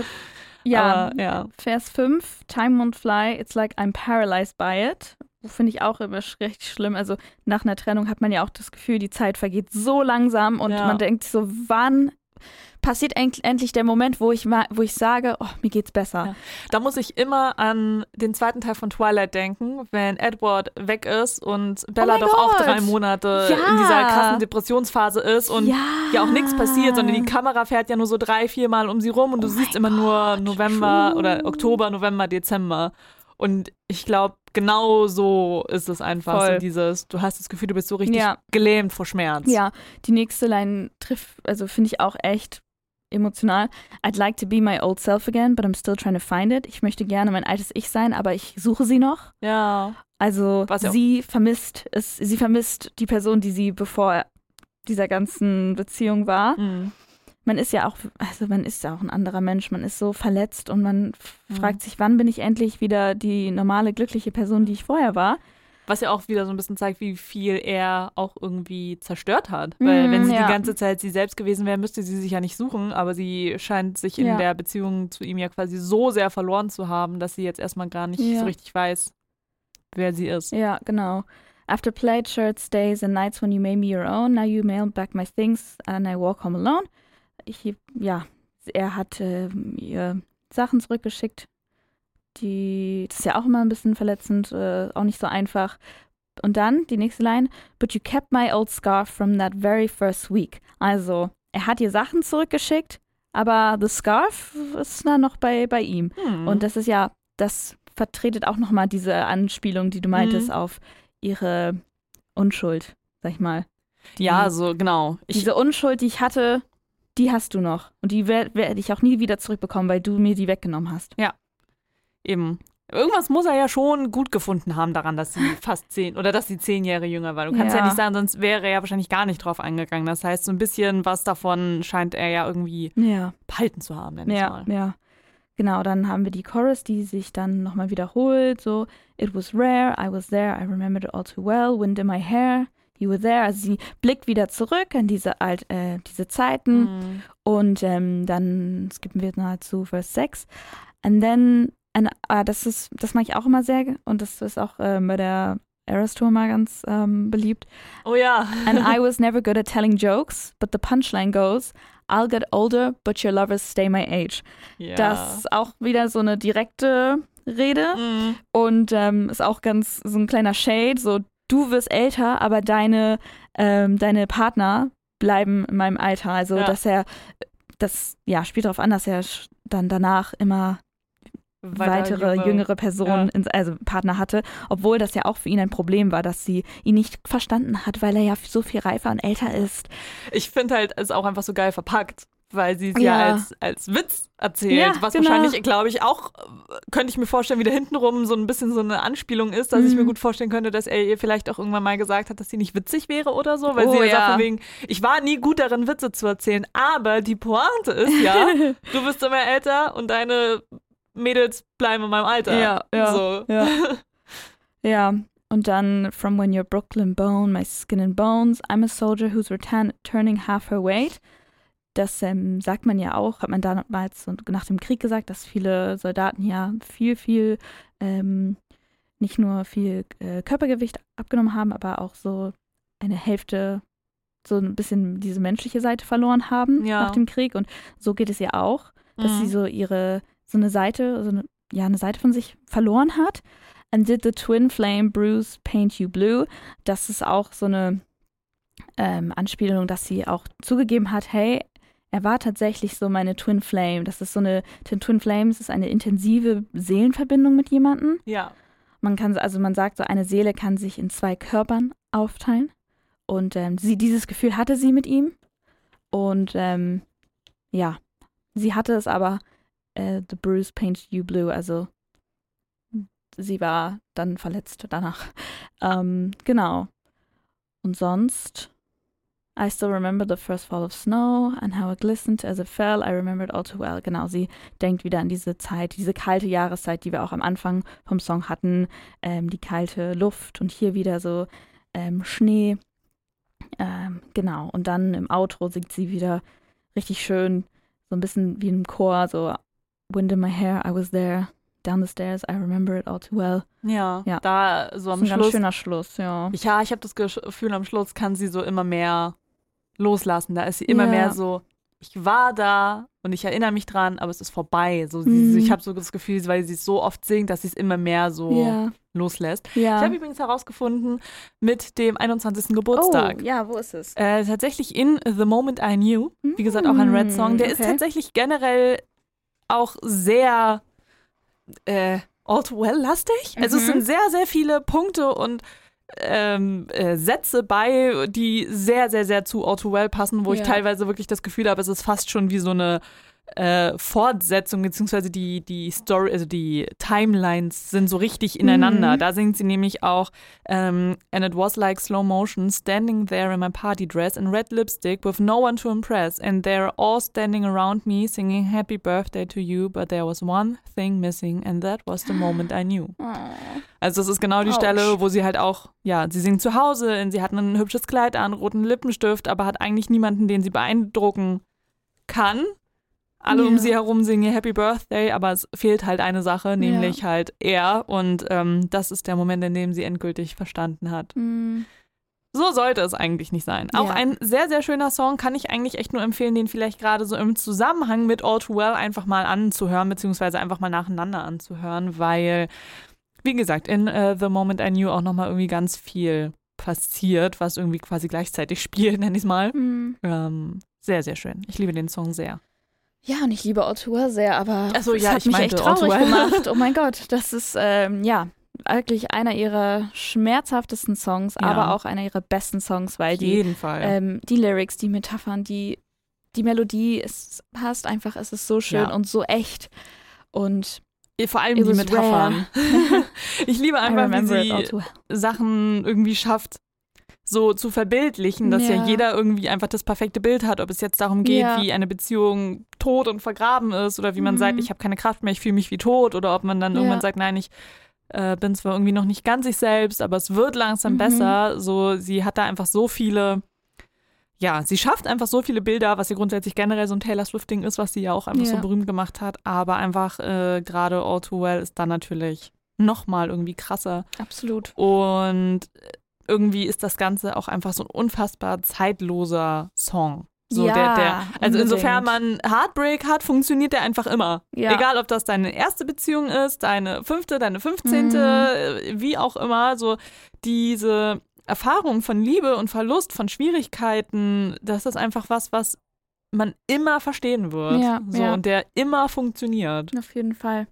Ja, aber, ja. Vers 5, Time won't fly, it's like I'm paralyzed by it. Finde ich auch immer richtig schlimm. Also nach einer Trennung hat man ja auch das Gefühl, die Zeit vergeht so langsam und man denkt so, wann passiert endlich der Moment, wo ich sage, oh, mir geht's besser. Ja. Da muss ich immer an den zweiten Teil von Twilight denken, wenn Edward weg ist und Bella doch auch 3 Monate in dieser krassen Depressionsphase ist und ja auch nichts passiert, sondern die Kamera fährt ja nur so 3-4 Mal um sie rum und du siehst immer nur November oder Oktober, November, Dezember. Und ich glaube, genau so ist es einfach. So dieses, du hast das Gefühl, du bist so richtig gelähmt vor Schmerz. Ja, die nächste Line finde ich auch echt emotional. I'd like to be my old self again, but I'm still trying to find it. Ich möchte gerne mein altes Ich sein, aber ich suche sie noch. Ja. Also sie vermisst die Person, die sie bevor dieser ganzen Beziehung war. Mhm. Man ist ja auch ein anderer Mensch. Man ist so verletzt und man fragt sich, wann bin ich endlich wieder die normale, glückliche Person, die ich vorher war. Was ja auch wieder so ein bisschen zeigt, wie viel er auch irgendwie zerstört hat. Weil wenn sie die ganze Zeit sie selbst gewesen wäre, müsste sie sich ja nicht suchen. Aber sie scheint sich in der Beziehung zu ihm ja quasi so sehr verloren zu haben, dass sie jetzt erstmal gar nicht so richtig weiß, wer sie ist. Ja, genau. After played shirts, days and nights when you made me your own, now you mail back my things and I walk home alone. Er hat ihr Sachen zurückgeschickt. Das ist ja auch immer ein bisschen verletzend, auch nicht so einfach. Und dann die nächste Line, but you kept my old scarf from that very first week. Also, er hat ihr Sachen zurückgeschickt, aber the scarf ist dann noch bei ihm. Und das ist ja, das vertretet auch nochmal diese Anspielung, die du meintest, auf ihre Unschuld, sag ich mal. Genau. Diese Unschuld, die ich hatte, die hast du noch. Und die werde ich auch nie wieder zurückbekommen, weil du mir die weggenommen hast. Ja, eben. Irgendwas muss er ja schon gut gefunden haben daran, dass sie fast 10 oder dass sie 10 Jahre jünger war. Du kannst ja nicht sagen, sonst wäre er ja wahrscheinlich gar nicht drauf eingegangen. Das heißt, so ein bisschen was davon scheint er ja irgendwie behalten zu haben. Ja. Genau, dann haben wir die Chorus, die sich dann nochmal wiederholt. So, it was rare, I was there, I remembered it all too well, wind in my hair, you were there. Also sie blickt wieder zurück an diese Zeiten. Und dann skippen wir nahezu Vers 6. And then, das mag ich auch immer sehr und das ist auch bei der Eras Tour mal ganz beliebt. Oh ja. And I was never good at telling jokes, but the punchline goes, I'll get older, but your lovers stay my age. Ja. Das ist auch wieder so eine direkte Rede und ist auch ganz so ein kleiner Shade, so du wirst älter, aber deine Partner bleiben in meinem Alter. Also dass das spielt darauf an, dass er dann danach immer weitere jüngere Personen, also Partner hatte, obwohl das ja auch für ihn ein Problem war, dass sie ihn nicht verstanden hat, weil er ja so viel reifer und älter ist. Ich finde halt, es ist auch einfach so geil verpackt, weil sie es ja als Witz erzählt, was wahrscheinlich, glaube ich, auch, könnte ich mir vorstellen, wieder hintenrum so ein bisschen so eine Anspielung ist, dass ich mir gut vorstellen könnte, dass er ihr vielleicht auch irgendwann mal gesagt hat, dass sie nicht witzig wäre oder so, weil sie ja sagt von wegen, ich war nie gut darin, Witze zu erzählen, aber die Pointe ist ja, du bist immer älter und deine Mädels bleiben in meinem Alter. Ja, und dann from when you're Brooklyn bone, my skin and bones, I'm a soldier who's returning half her weight. Das sagt man ja auch, hat man damals nach dem Krieg gesagt, dass viele Soldaten ja viel, nicht nur viel Körpergewicht abgenommen haben, aber auch so eine Hälfte, so ein bisschen diese menschliche Seite verloren haben nach dem Krieg. Und so geht es ja auch, dass sie so eine Seite von sich verloren hat. And did the twin flame bruise paint you blue? Das ist auch so eine Anspielung, dass sie auch zugegeben hat, hey, er war tatsächlich so meine Twin Flame. Das ist Twin Flames ist eine intensive Seelenverbindung mit jemandem. Ja. Man sagt so, eine Seele kann sich in 2 Körpern aufteilen. Und dieses Gefühl hatte sie mit ihm. Und sie hatte es aber the bruise painted you blue, also sie war dann verletzt danach. Genau. Und sonst I still remember the first fall of snow and how it glistened as it fell. I remember it all too well. Genau, sie denkt wieder an diese Zeit, diese kalte Jahreszeit, die wir auch am Anfang vom Song hatten. Die kalte Luft und hier wieder so Schnee. Genau, und dann im Outro singt sie wieder richtig schön, so ein bisschen wie im Chor, so wind in my hair, I was there, down the stairs, I remember it all too well. Ja. Da so am Schluss. Ein ganz schöner Schluss, ja. Ich habe das Gefühl, am Schluss kann sie so immer mehr loslassen. Da ist sie immer mehr so, ich war da und ich erinnere mich dran, aber es ist vorbei. So, ich habe so das Gefühl, weil sie es so oft singt, dass sie es immer mehr so loslässt. Ja. Ich habe übrigens herausgefunden, mit dem 21. Geburtstag. Oh, ja, wo ist es? Tatsächlich in The Moment I Knew. Wie gesagt, auch ein Red-Song. Der ist tatsächlich generell auch sehr all-too-well-lastig. Also es sind sehr, sehr viele Punkte und Sätze bei, die sehr, sehr, sehr zu all-too-well passen, wo ich teilweise wirklich das Gefühl habe, es ist fast schon wie so eine Fortsetzung, beziehungsweise die Story, also die Timelines sind so richtig ineinander. Da singt sie nämlich auch and it was like slow motion, standing there in my party dress in red lipstick with no one to impress and they're all standing around me singing happy birthday to you, but there was one thing missing and that was the moment I knew. Also das ist genau die Stelle, wo sie halt auch, sie singt zu Hause und sie hat ein hübsches Kleid an, roten Lippenstift, aber hat eigentlich niemanden, den sie beeindrucken kann. Alle um sie herum singen Happy Birthday, aber es fehlt halt eine Sache, nämlich halt er. Und das ist der Moment, in dem sie endgültig verstanden hat. So sollte es eigentlich nicht sein. Auch ein sehr, sehr schöner Song, kann ich eigentlich echt nur empfehlen, den vielleicht gerade so im Zusammenhang mit All Too Well einfach mal anzuhören, beziehungsweise einfach mal nacheinander anzuhören, weil, wie gesagt, in The Moment I Knew auch nochmal irgendwie ganz viel passiert, was irgendwie quasi gleichzeitig spielt, nenne ich es mal. Sehr, sehr schön. Ich liebe den Song sehr. Ja, und ich liebe All Too Well sehr, aber das hat mich echt traurig gemacht. Oh mein Gott, das ist, wirklich einer ihrer schmerzhaftesten Songs, aber auch einer ihrer besten Songs, weil die Lyrics, die Metaphern, die Melodie, es passt einfach, es ist so schön und so echt. Und vor allem die Metaphern. Ich liebe einfach, wie sie Sachen irgendwie schafft, so zu verbildlichen, dass ja jeder irgendwie einfach das perfekte Bild hat, ob es jetzt darum geht, wie eine Beziehung tot und vergraben ist oder wie man sagt, ich habe keine Kraft mehr, ich fühle mich wie tot, oder ob man dann irgendwann sagt, nein, ich bin zwar irgendwie noch nicht ganz ich selbst, aber es wird langsam besser. So, sie hat da einfach so viele, sie schafft einfach so viele Bilder, was ja grundsätzlich generell so ein Taylor Swift-Ding ist, was sie ja auch einfach so berühmt gemacht hat, aber einfach gerade All Too Well ist dann natürlich nochmal irgendwie krasser. Absolut. Und irgendwie ist das Ganze auch einfach so ein unfassbar zeitloser Song. So also insofern man Heartbreak hat, funktioniert der einfach immer. Ja. Egal, ob das deine erste Beziehung ist, deine 5., deine 15., wie auch immer. So diese Erfahrung von Liebe und Verlust, von Schwierigkeiten, das ist einfach was man immer verstehen wird. Und der immer funktioniert. Auf jeden Fall.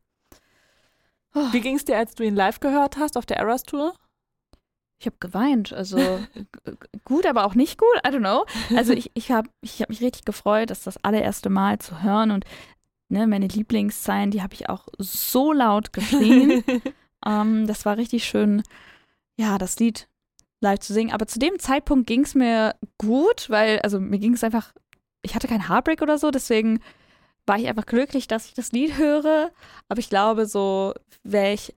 Oh. Wie ging es dir, als du ihn live gehört hast auf der Eras Tour? Ich habe geweint, also gut, aber auch nicht gut, I don't know. Also ich hab mich richtig gefreut, das allererste Mal zu hören und meine Lieblingszeilen, die habe ich auch so laut geschrien. Das war richtig schön, das Lied live zu singen. Aber zu dem Zeitpunkt ging es mir gut, weil, also mir ging es einfach, ich hatte keinen Heartbreak oder so, deswegen war ich einfach glücklich, dass ich das Lied höre. Aber ich glaube, so wäre ich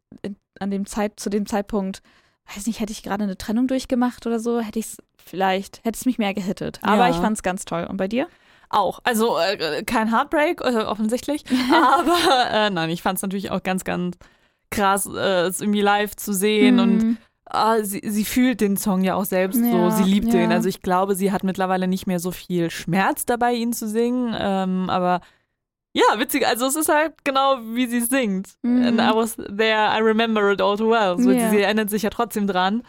zu dem Zeitpunkt, weiß nicht, hätte ich gerade eine Trennung durchgemacht oder so, hätte es mich mehr gehittet. Aber ich fand es ganz toll. Und bei dir? Auch. Also kein Heartbreak, offensichtlich. Aber nein, ich fand es natürlich auch ganz, ganz krass, es irgendwie live zu sehen. Und sie fühlt den Song ja auch selbst so. Sie liebt den. Also ich glaube, sie hat mittlerweile nicht mehr so viel Schmerz dabei, ihn zu singen. Aber ja, witzig. Also es ist halt genau, wie sie singt. And I was there, I remember it all too well. So, sie erinnert sich ja trotzdem dran.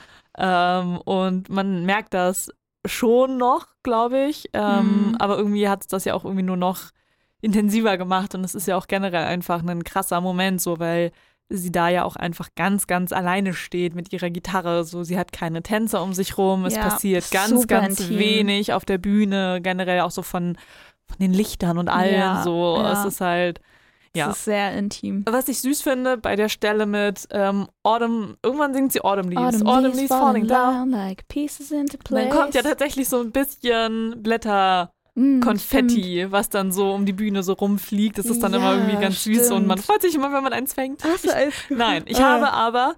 Und man merkt das schon noch, glaube ich. Aber irgendwie hat es das ja auch irgendwie nur noch intensiver gemacht. Und es ist ja auch generell einfach ein krasser Moment, so, weil sie da ja auch einfach ganz, ganz alleine steht mit ihrer Gitarre. So, sie hat keine Tänzer um sich rum. Es passiert ganz, ganz intim. Wenig auf der Bühne. Generell auch so von den Lichtern und allem, es ist halt, es ist sehr intim. Was ich süß finde bei der Stelle mit Autumn, irgendwann singt sie Autumn Leaves falling down like pieces into place. Dann kommt ja tatsächlich so ein bisschen Blätterkonfetti, was dann so um die Bühne so rumfliegt. Das ist dann immer irgendwie ganz süß und man freut sich immer, wenn man eins fängt. Nein, ich habe aber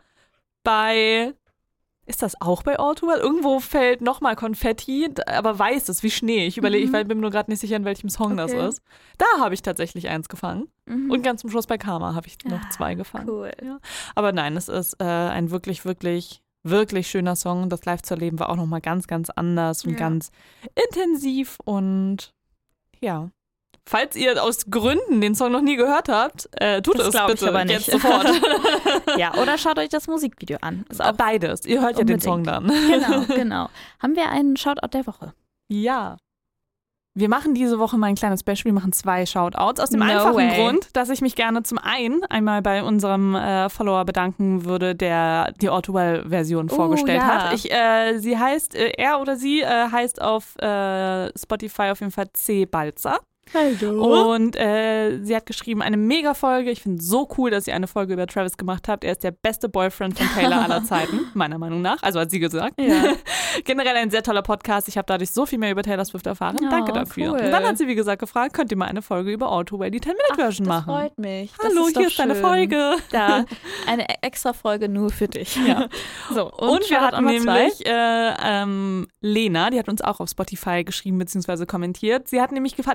ist das auch bei All Too Well? Irgendwo fällt nochmal Konfetti, aber weißes, wie Schnee. Ich überlege, ich bin mir nur gerade nicht sicher, in welchem Song das ist. Da habe ich tatsächlich eins gefangen. Und ganz zum Schluss bei Karma habe ich noch 2 gefangen. Cool. Ja. Aber nein, es ist ein wirklich, wirklich, wirklich schöner Song. Das live zu erleben war auch nochmal ganz, ganz anders und ganz intensiv. Und falls ihr aus Gründen den Song noch nie gehört habt, tut es bitte aber nicht. Jetzt sofort. Oder schaut euch das Musikvideo an. Ist auch beides. Ihr hört ja den Song dann. Genau. Haben wir einen Shoutout der Woche? Ja. Wir machen diese Woche mal ein kleines Special. Wir machen 2 Shoutouts. Aus dem einfachen Grund, dass ich mich gerne zum einen einmal bei unserem Follower bedanken würde, der die All Too Well-Version vorgestellt hat. Sie heißt, er oder sie heißt auf Spotify auf jeden Fall C. Balzer. Hallo. Und sie hat geschrieben, eine Mega-Folge. Ich finde es so cool, dass ihr eine Folge über Travis gemacht habt. Er ist der beste Boyfriend von Taylor aller Zeiten, meiner Meinung nach. Also hat sie gesagt. Ja. Generell ein sehr toller Podcast. Ich habe dadurch so viel mehr über Taylor Swift erfahren. Danke dafür. Cool. Und dann hat sie, wie gesagt, gefragt, könnt ihr mal eine Folge über All Too Well, die 10-Minute-Version machen? Das freut mich. Hallo, hier ist deine Folge. Da, eine extra Folge nur für dich. Ja. So, und wir hatten nämlich Lena, die hat uns auch auf Spotify geschrieben bzw. kommentiert. Sie hat nämlich gefragt, ich bin mir nur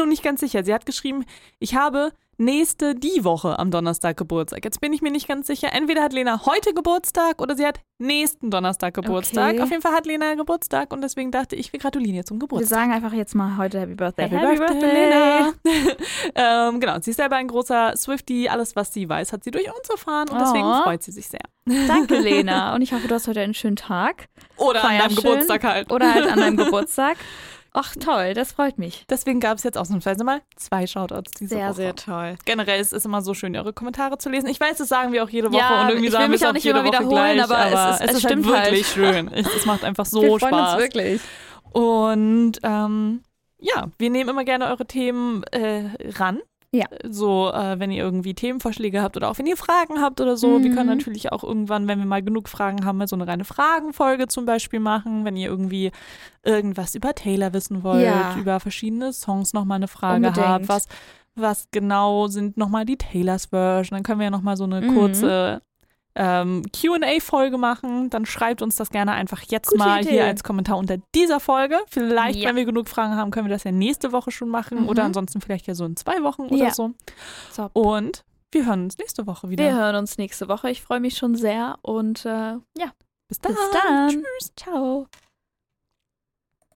noch nicht ganz sicher. Sie hat geschrieben, ich habe die Woche am Donnerstag Geburtstag. Jetzt bin ich mir nicht ganz sicher. Entweder hat Lena heute Geburtstag oder sie hat nächsten Donnerstag Geburtstag. Okay. Auf jeden Fall hat Lena Geburtstag und deswegen dachte ich, wir gratulieren ihr zum Geburtstag. Wir sagen einfach jetzt mal heute Happy Birthday. Happy Birthday, Lena. Genau, sie ist selber ein großer Swiftie. Alles, was sie weiß, hat sie durch uns erfahren und deswegen freut sie sich sehr. Danke, Lena. Und ich hoffe, du hast heute einen schönen Tag. Oder an deinem Geburtstag halt. Oder halt an deinem Geburtstag. Ach toll, das freut mich. Deswegen gab es jetzt ausnahmsweise mal 2 Shoutouts diese Woche. Sehr, sehr toll. Generell ist es immer so schön, eure Kommentare zu lesen. Ich weiß, das sagen wir auch jede Woche und irgendwie sagen wir es auch nicht jede Woche gleich, aber es ist halt wirklich schön. Es macht einfach so Spaß. Wir freuen uns wirklich. Und wir nehmen immer gerne eure Themen ran. Ja. So, wenn ihr irgendwie Themenvorschläge habt oder auch wenn ihr Fragen habt oder so. Wir können natürlich auch irgendwann, wenn wir mal genug Fragen haben, so eine reine Fragenfolge zum Beispiel machen. Wenn ihr irgendwie irgendwas über Taylor wissen wollt, über verschiedene Songs nochmal eine Frage habt. Was genau sind nochmal die Taylors Version? Dann können wir ja nochmal so eine kurze Q&A-Folge machen. Dann schreibt uns das gerne einfach jetzt Gute mal Idee. hier als Kommentar unter dieser Folge. Vielleicht, wenn wir genug Fragen haben, können wir das ja nächste Woche schon machen oder ansonsten vielleicht ja so in 2 Wochen oder so. Top. Und wir hören uns nächste Woche wieder. Wir hören uns nächste Woche. Ich freue mich schon sehr und bis dann. Bis dann. Tschüss. Ciao.